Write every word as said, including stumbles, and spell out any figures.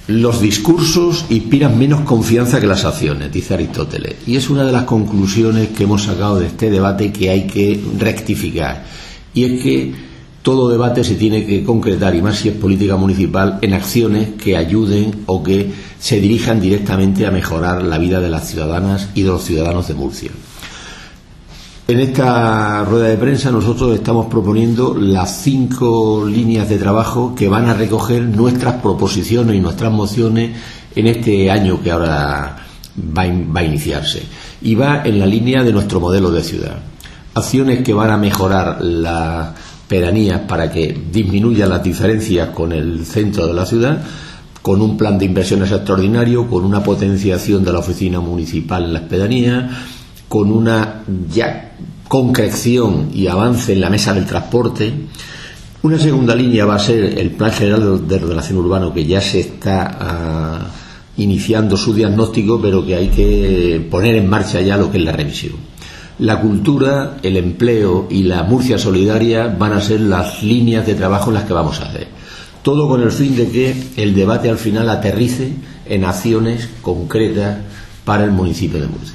Los discursos inspiran menos confianza que las acciones, dice Aristóteles, y es una de las conclusiones que hemos sacado de este debate que hay que rectificar, y es que todo debate se tiene que concretar, y más si es política municipal, en acciones que ayuden o que se dirijan directamente a mejorar la vida de las ciudadanas y de los ciudadanos de Murcia. En esta rueda de prensa nosotros estamos proponiendo las cinco líneas de trabajo que van a recoger nuestras proposiciones y nuestras mociones en este año que ahora va a, va a iniciarse. Y va en la línea de nuestro modelo de ciudad. Acciones que van a mejorar las pedanías para que disminuyan las diferencias con el centro de la ciudad, con un plan de inversiones extraordinario, con una potenciación de la oficina municipal en las pedanías, con una ya concreción y avance en la mesa del transporte. Una segunda línea va a ser el Plan General de Ordenación Urbano, que ya se está uh, iniciando su diagnóstico, pero que hay que poner en marcha ya lo que es la revisión. La cultura, el empleo y la Murcia Solidaria van a ser las líneas de trabajo en las que vamos a hacer. Todo con el fin de que el debate al final aterrice en acciones concretas para el municipio de Murcia.